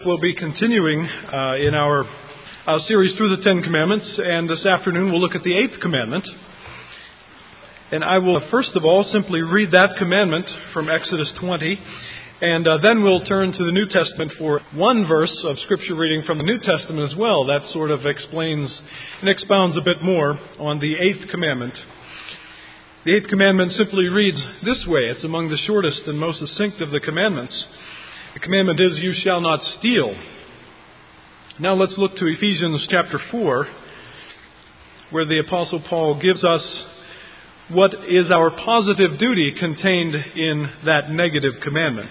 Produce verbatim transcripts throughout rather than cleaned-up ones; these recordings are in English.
We'll be continuing uh, in our uh, series through the Ten Commandments, and this afternoon we'll look at the Eighth Commandment. And I will first of all simply read that commandment from Exodus twenty, and uh, then we'll turn to the New Testament for one verse of Scripture reading from the New Testament as well. That sort of explains and expounds a bit more on the Eighth Commandment. The Eighth Commandment simply reads this way. It's among the shortest and most succinct of the commandments. The commandment is, "You shall not steal." Now let's look to Ephesians chapter four, where the Apostle Paul gives us what is our positive duty contained in that negative commandment.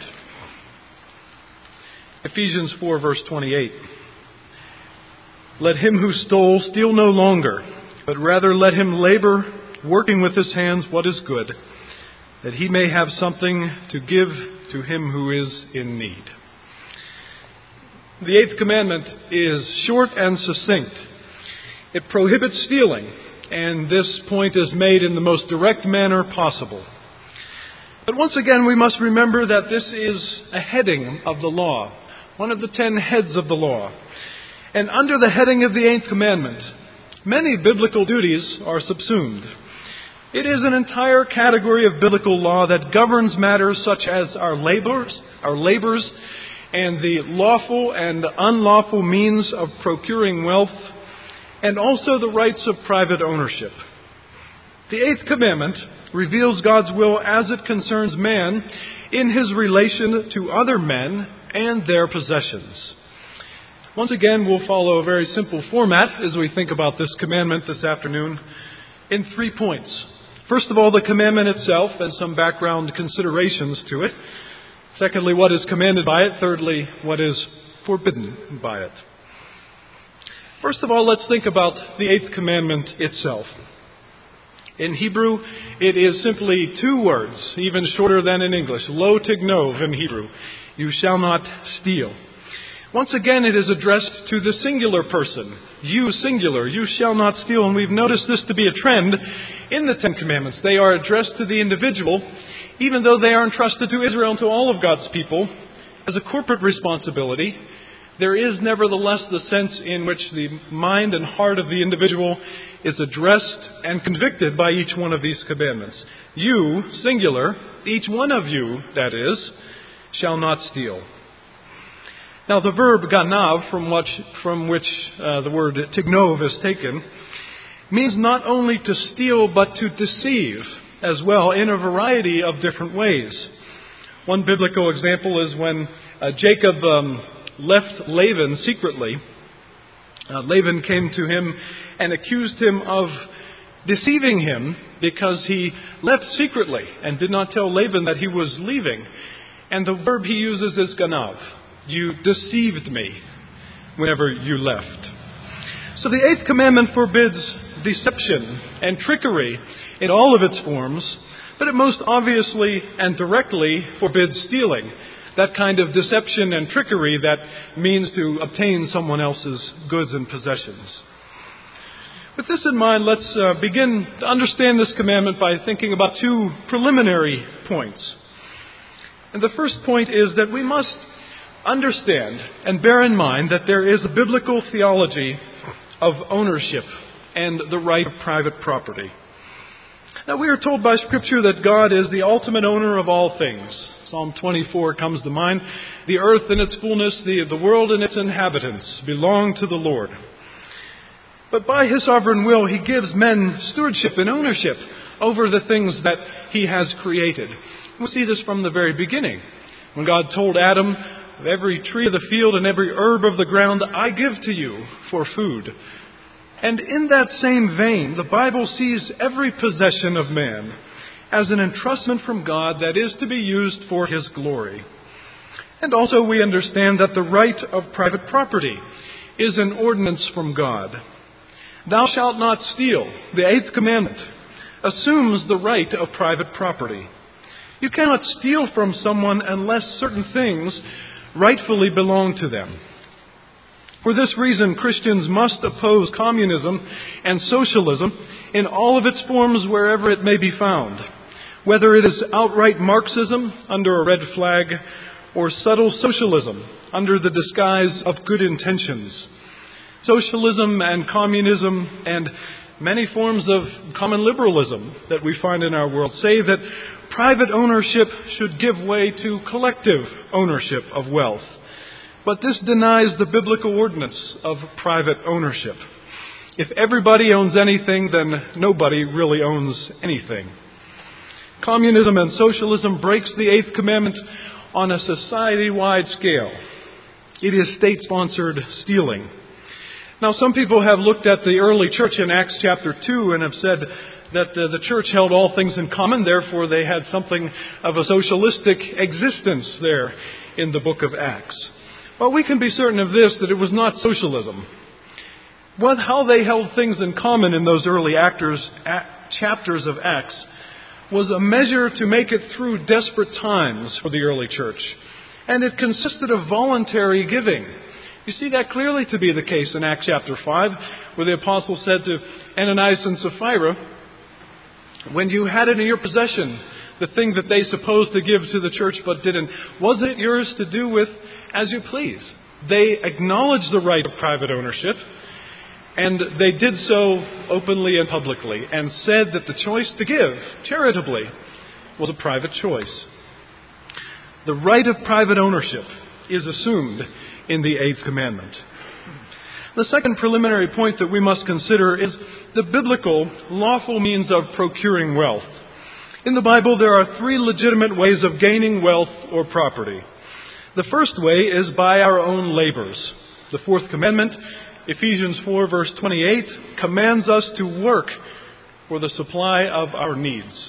Ephesians four, verse twenty-eight. "Let him who stole steal no longer, but rather let him labor, working with his hands what is good, that he may have something to give to him who is in need." The Eighth Commandment is short and succinct. It prohibits stealing, and this point is made in the most direct manner possible. But once again, we must remember that this is a heading of the law, one of the ten heads of the law. And under the heading of the Eighth Commandment, many biblical duties are subsumed. It is an entire category of biblical law that governs matters such as our labors, our labors, and the lawful and unlawful means of procuring wealth, and also the rights of private ownership. The Eighth Commandment reveals God's will as it concerns man in his relation to other men and their possessions. Once again, we'll follow a very simple format as we think about this commandment this afternoon in three points. First of all, the commandment itself and some background considerations to it. Secondly, what is commanded by it. Thirdly, what is forbidden by it. First of all, let's think about the Eighth Commandment itself. In Hebrew, it is simply two words, even shorter than in English. Lo tignov in Hebrew. You shall not steal. Once again, it is addressed to the singular person. You, singular. You shall not steal. And we've noticed this to be a trend in the Ten Commandments. They are addressed to the individual, even though they are entrusted to Israel and to all of God's people as a corporate responsibility. There is nevertheless the sense in which the mind and heart of the individual is addressed and convicted by each one of these commandments. You, singular, each one of you, that is, shall not steal. Now, the verb ganav, from which, from which uh, the word tignov is taken, means not only to steal but to deceive as well in a variety of different ways. One biblical example is when uh, Jacob um, left Laban secretly. Uh, Laban came to him and accused him of deceiving him because he left secretly and did not tell Laban that he was leaving. And the verb he uses is ganav. You deceived me whenever you left. So the Eighth Commandment forbids deception and trickery in all of its forms, but it most obviously and directly forbids stealing, that kind of deception and trickery that means to obtain someone else's goods and possessions. With this in mind, let's uh, begin to understand this commandment by thinking about two preliminary points. And the first point is that we must understand and bear in mind that there is a biblical theology of ownership and the right of private property. Now, we are told by Scripture that God is the ultimate owner of all things. Psalm twenty-four comes to mind. The earth and its fullness, the, the world and its inhabitants belong to the Lord. But by His sovereign will, He gives men stewardship and ownership over the things that He has created. We see this from the very beginning. When God told Adam, "Every tree of the field and every herb of the ground I give to you for food." And in that same vein, the Bible sees every possession of man as an entrustment from God that is to be used for His glory. And also we understand that the right of private property is an ordinance from God. Thou shalt not steal, the Eighth Commandment, assumes the right of private property. You cannot steal from someone unless certain things rightfully belong to them. For this reason, Christians must oppose communism and socialism in all of its forms wherever it may be found, whether it is outright Marxism under a red flag or subtle socialism under the disguise of good intentions. Socialism and communism and many forms of common liberalism that we find in our world say that private ownership should give way to collective ownership of wealth. But this denies the biblical ordinance of private ownership. If everybody owns anything, then nobody really owns anything. Communism and socialism breaks the Eighth Commandment on a society-wide scale. It is state-sponsored stealing. Now, some people have looked at the early church in Acts chapter two and have said that uh, the church held all things in common, therefore they had something of a socialistic existence there in the book of Acts. Well, we can be certain of this, that it was not socialism. What, how they held things in common in those early actors, act, chapters of Acts was a measure to make it through desperate times for the early church. And it consisted of voluntary giving. You see that clearly to be the case in Acts chapter five, where the apostle said to Ananias and Sapphira, when you had it in your possession, the thing that they supposed to give to the church but didn't, was it yours to do with as you please? They acknowledged the right of private ownership, and they did so openly and publicly, and said that the choice to give charitably was a private choice. The right of private ownership is assumed in the Eighth Commandment. The second preliminary point that we must consider is the biblical, lawful means of procuring wealth. In the Bible, there are three legitimate ways of gaining wealth or property. The first way is by our own labors. The fourth commandment, Ephesians four, verse twenty-eight, commands us to work for the supply of our needs.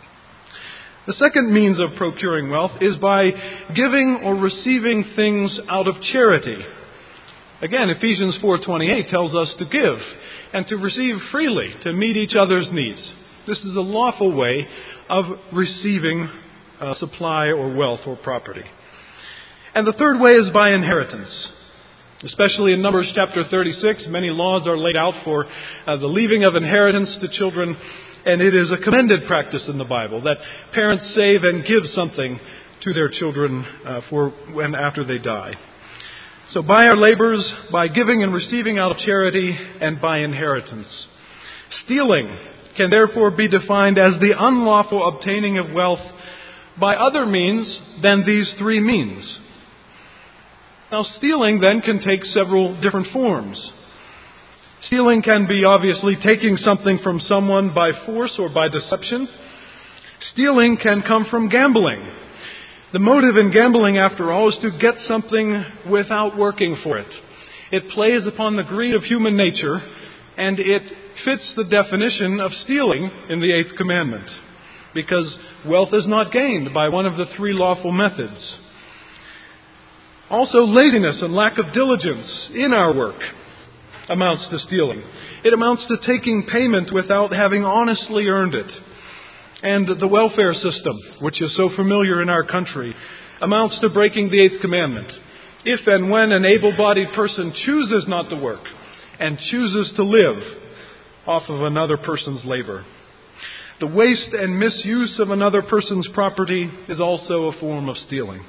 The second means of procuring wealth is by giving or receiving things out of charity. Again, Ephesians four twenty-eight tells us to give and to receive freely to meet each other's needs. This is a lawful way of receiving uh, supply or wealth or property. And the third way is by inheritance. Especially in Numbers chapter thirty-six, many laws are laid out for uh, the leaving of inheritance to children, and it is a commended practice in the Bible that parents save and give something to their children uh, for when after they die. So by our labors, by giving and receiving out of charity, and by inheritance. Stealing can therefore be defined as the unlawful obtaining of wealth by other means than these three means. Now, stealing then can take several different forms. Stealing can be obviously taking something from someone by force or by deception. Stealing can come from gambling. The motive in gambling, after all, is to get something without working for it. It plays upon the greed of human nature, and it fits the definition of stealing in the Eighth Commandment, because wealth is not gained by one of the three lawful methods. Also, laziness and lack of diligence in our work amounts to stealing. It amounts to taking payment without having honestly earned it. And the welfare system, which is so familiar in our country, amounts to breaking the Eighth Commandment. If and when an able-bodied person chooses not to work and chooses to live off of another person's labor. The waste and misuse of another person's property is also a form of stealing.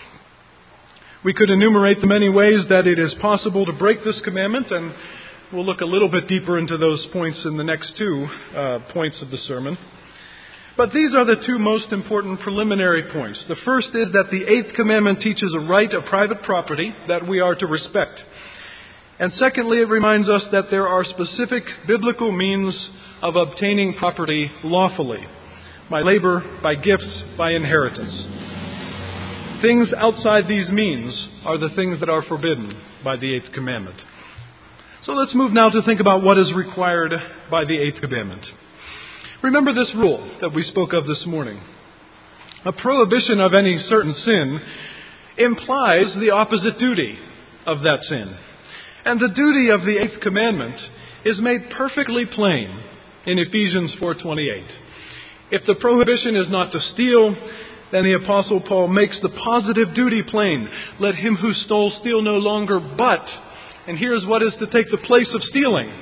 We could enumerate the many ways that it is possible to break this commandment, and we'll look a little bit deeper into those points in the next two uh, points of the sermon. But these are the two most important preliminary points. The first is that the Eighth Commandment teaches a right of private property that we are to respect. And secondly, it reminds us that there are specific biblical means of obtaining property lawfully, by labor, by gifts, by inheritance. Things outside these means are the things that are forbidden by the Eighth Commandment. So let's move now to think about what is required by the Eighth Commandment. Remember this rule that we spoke of this morning. A prohibition of any certain sin implies the opposite duty of that sin. And the duty of the Eighth Commandment is made perfectly plain in Ephesians four twenty-eight. If the prohibition is not to steal, then the Apostle Paul makes the positive duty plain. Let him who stole steal no longer, but, and here's what is to take the place of stealing.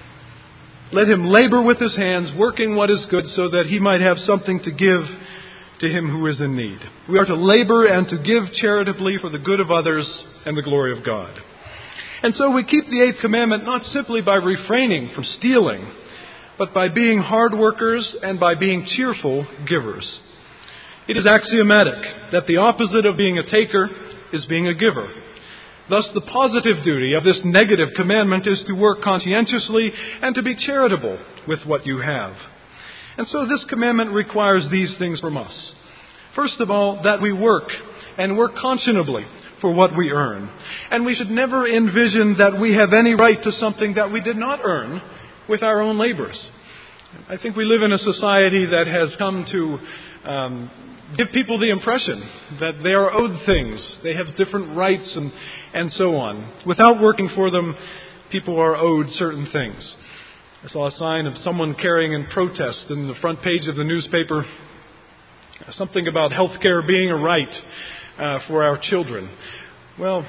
Let him labor with his hands, working what is good, so that he might have something to give to him who is in need. We are to labor and to give charitably for the good of others and the glory of God. And so we keep the eighth commandment not simply by refraining from stealing, but by being hard workers and by being cheerful givers. It is axiomatic that the opposite of being a taker is being a giver. Thus, the positive duty of this negative commandment is to work conscientiously and to be charitable with what you have. And so this commandment requires these things from us. First of all, that we work, and work conscionably for what we earn. And we should never envision that we have any right to something that we did not earn with our own labors. I think we live in a society that has come to um, give people the impression that they are owed things. They have different rights and, and so on. Without working for them, people are owed certain things. I saw a sign of someone carrying in protest in the front page of the newspaper, something about health care being a right uh, for our children. Well,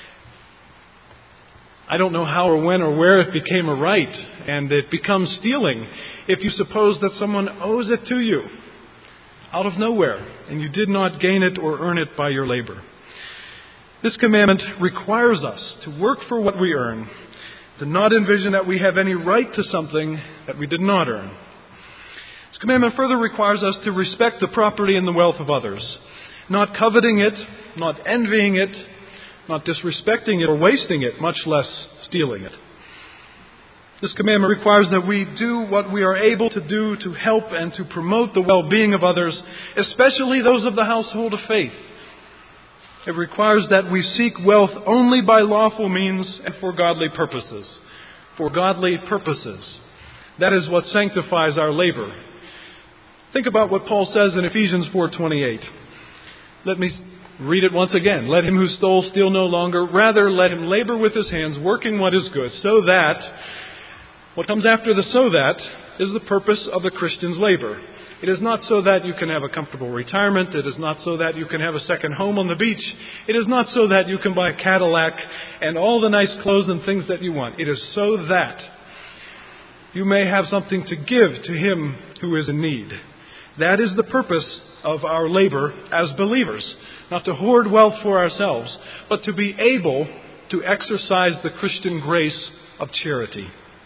I don't know how or when or where it became a right, and it becomes stealing if you suppose that someone owes it to you out of nowhere, and you did not gain it or earn it by your labor. This commandment requires us to work for what we earn, to not envision that we have any right to something that we did not earn. This commandment further requires us to respect the property and the wealth of others, not coveting it, not envying it, not disrespecting it or wasting it, much less stealing it. This commandment requires that we do what we are able to do to help and to promote the well-being of others, especially those of the household of faith. It requires that we seek wealth only by lawful means and for godly purposes. For godly purposes. That is what sanctifies our labor. Think about what Paul says in Ephesians four twenty-eight. Let me read it once again. Let him who stole steal no longer. Rather, let him labor with his hands, working what is good, so that... What comes after the so that is the purpose of the Christian's labor. It is not so that you can have a comfortable retirement. It is not so that you can have a second home on the beach. It is not so that you can buy a Cadillac and all the nice clothes and things that you want. It is so that you may have something to give to him who is in need. That is the purpose of our labor as believers. Not to hoard wealth for ourselves, but to be able to exercise the Christian grace of charity.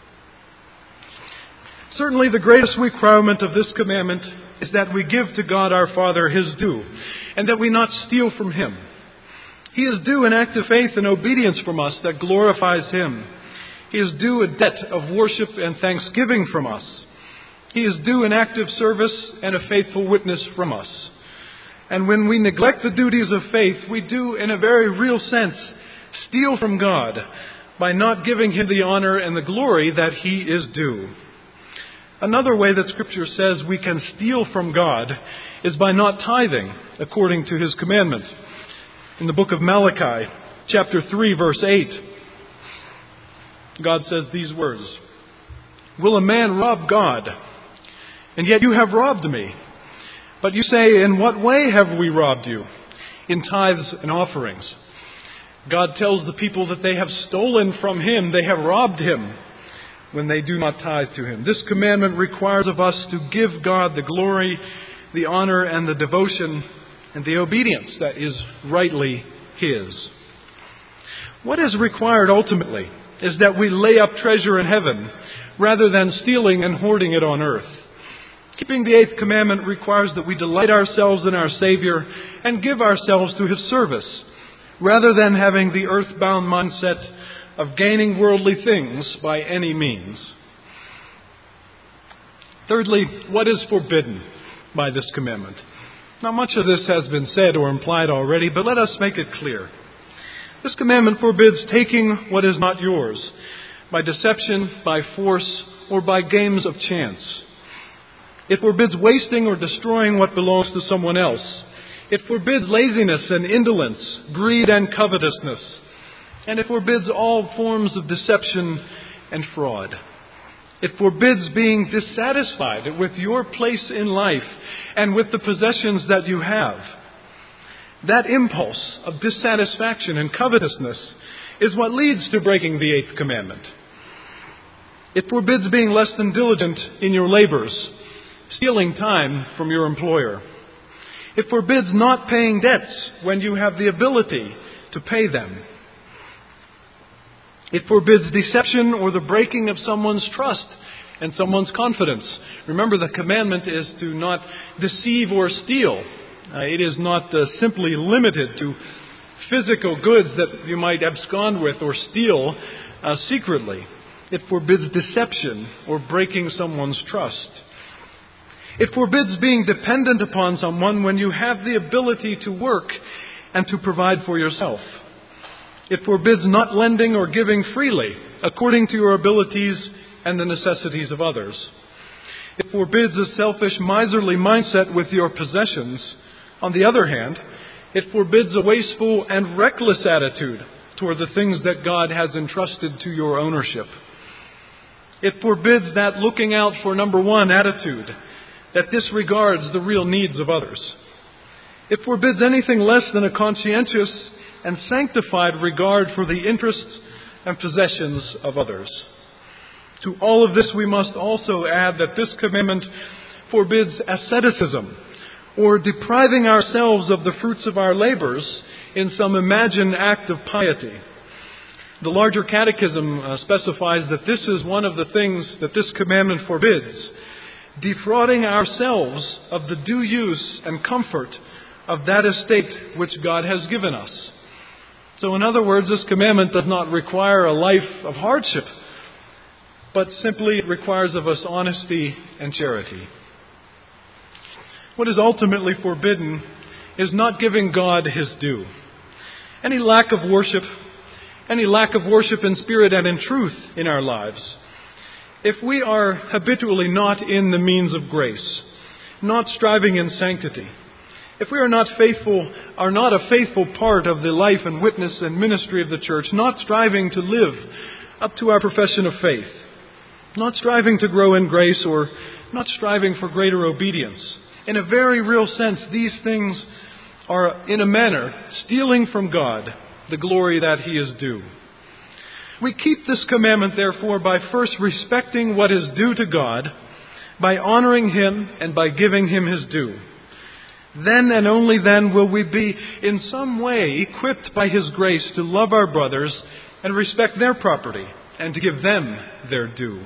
Certainly the greatest requirement of this commandment is that we give to God our Father His due, and that we not steal from Him. He is due an act of faith and obedience from us that glorifies Him. He is due a debt of worship and thanksgiving from us. He is due an act of service and a faithful witness from us. And when we neglect the duties of faith, we do, in a very real sense, steal from God by not giving Him the honor and the glory that He is due. Another way that Scripture says we can steal from God is by not tithing according to His commandment. In the book of Malachi, chapter three, verse eight, God says these words, "Will a man rob God? And yet you have robbed me. But you say, in what way have we robbed you? In tithes and offerings." God tells the people that they have stolen from Him, they have robbed Him when they do not tithe to Him. This commandment requires of us to give God the glory, the honor, and the devotion, and the obedience that is rightly His. What is required ultimately is that we lay up treasure in heaven rather than stealing and hoarding it on earth. Keeping the eighth commandment requires that we delight ourselves in our Savior and give ourselves to His service, rather than having the earthbound mindset of gaining worldly things by any means. Thirdly, what is forbidden by this commandment? Now, much of this has been said or implied already, but let us make it clear. This commandment forbids taking what is not yours by deception, by force, or by games of chance. It forbids wasting or destroying what belongs to someone else. It forbids laziness and indolence, greed and covetousness. And it forbids all forms of deception and fraud. It forbids being dissatisfied with your place in life and with the possessions that you have. That impulse of dissatisfaction and covetousness is what leads to breaking the eighth commandment. It forbids being less than diligent in your labors, stealing time from your employer. It forbids not paying debts when you have the ability to pay them. It forbids deception or the breaking of someone's trust and someone's confidence. Remember, the commandment is to not deceive or steal. Uh, it is not uh, simply limited to physical goods that you might abscond with or steal uh, secretly. It forbids deception or breaking someone's trust. It forbids being dependent upon someone when you have the ability to work and to provide for yourself. It forbids not lending or giving freely according to your abilities and the necessities of others. It forbids a selfish, miserly mindset with your possessions. On the other hand, it forbids a wasteful and reckless attitude toward the things that God has entrusted to your ownership. It forbids that looking out for number one attitude that disregards the real needs of others. It forbids anything less than a conscientious and sanctified regard for the interests and possessions of others. To all of this we must also add that this commandment forbids asceticism, or depriving ourselves of the fruits of our labors in some imagined act of piety. The larger catechism uh, specifies that this is one of the things that this commandment forbids, defrauding ourselves of the due use and comfort of that estate which God has given us. So in other words, this commandment does not require a life of hardship, but simply requires of us honesty and charity. What is ultimately forbidden is not giving God His due. Any lack of worship, any lack of worship in spirit and in truth in our lives, if we are habitually not in the means of grace, not striving in sanctity, if we are not faithful, are not a faithful part of the life and witness and ministry of the church, not striving to live up to our profession of faith, not striving to grow in grace or not striving for greater obedience, in a very real sense, these things are, in a manner, stealing from God the glory that He is due. We keep this commandment, therefore, by first respecting what is due to God, by honoring Him, and by giving Him His due. Then and only then will we be in some way equipped by His grace to love our brothers and respect their property and to give them their due.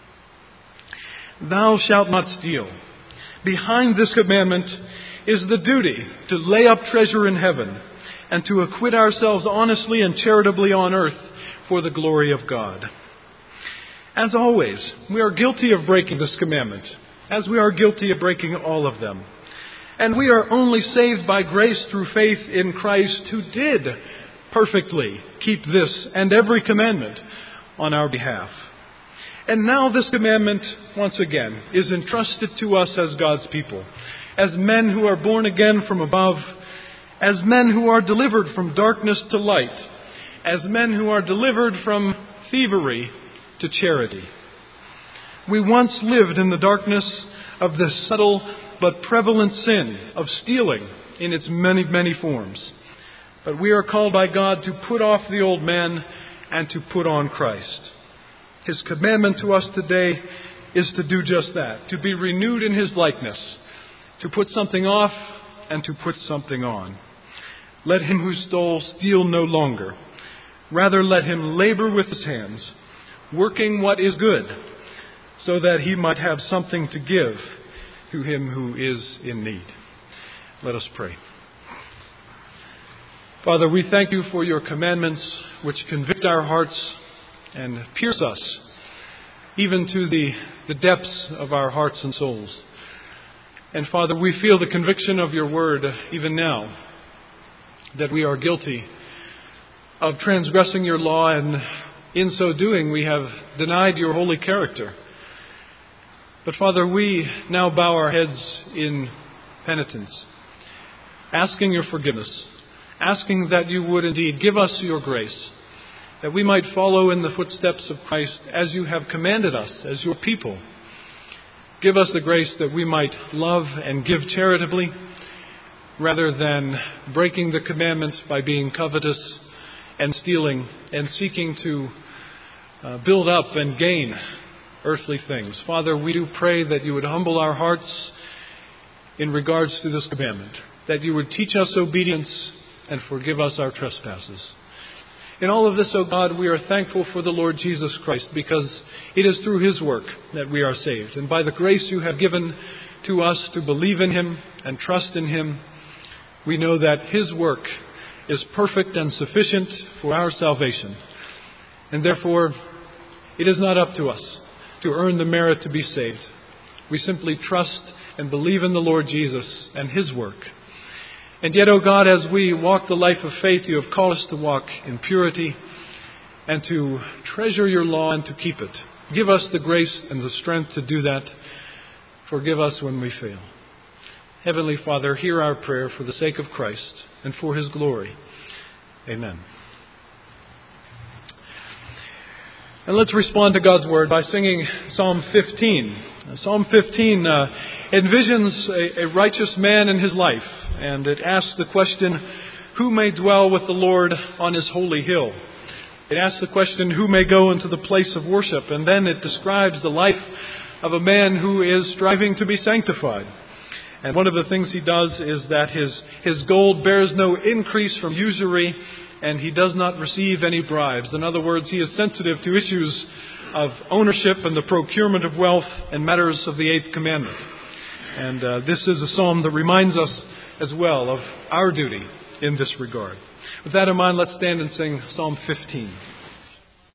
Thou shalt not steal. Behind this commandment is the duty to lay up treasure in heaven and to acquit ourselves honestly and charitably on earth for the glory of God. As always, we are guilty of breaking this commandment, as we are guilty of breaking all of them. And we are only saved by grace through faith in Christ, who did perfectly keep this and every commandment on our behalf. And now this commandment, once again, is entrusted to us as God's people, as men who are born again from above, as men who are delivered from darkness to light, as men who are delivered from thievery to charity. We once lived in the darkness of this subtle but prevalent sin of stealing in its many, many forms. But we are called by God to put off the old man and to put on Christ. His commandment to us today is to do just that, to be renewed in His likeness, to put something off and to put something on. Let him who stole steal no longer. Rather, let him labor with his hands, working what is good, so that he might have something to give to him who is in need. Let us pray. Father, we thank You for Your commandments, which convict our hearts and pierce us, even to the, the depths of our hearts and souls. And Father, we feel the conviction of Your word even now, that we are guilty of transgressing Your law, and in so doing we have denied Your holy character. But Father, we now bow our heads in penitence, asking Your forgiveness, asking that You would indeed give us Your grace, that we might follow in the footsteps of Christ as You have commanded us as Your people. Give us the grace that we might love and give charitably, rather than breaking the commandments by being covetous and stealing and seeking to uh, build up and gain earthly things. Father, we do pray that You would humble our hearts in regards to this commandment. that you would teach us obedience and forgive us our trespasses. In all of this, O God, we are thankful for the Lord Jesus Christ, because it is through His work that we are saved. And by the grace you have given to us to believe in Him and trust in Him, we know that His work is perfect and sufficient for our salvation. And therefore, it is not up to us to earn the merit to be saved. We simply trust and believe in the Lord Jesus and His work. And yet, O God, as we walk the life of faith, you have called us to walk in purity and to treasure your law and to keep it. Give us the grace and the strength to do that. Forgive us when we fail. Heavenly Father, hear our prayer for the sake of Christ and for His glory. Amen. And let's respond to God's Word by singing Psalm fifteen. Psalm fifteen uh, envisions a, a righteous man in his life, and it asks the question, who may dwell with the Lord on His holy hill? It asks the question, who may go into the place of worship? And then it describes the life of a man who is striving to be sanctified. And one of the things he does is that his, his gold bears no increase from usury, and he does not receive any bribes. In other words, he is sensitive to issues of ownership and the procurement of wealth and matters of the Eighth Commandment. And uh, this is a psalm that reminds us as well of our duty in this regard. With that in mind, let's stand and sing Psalm fifteen.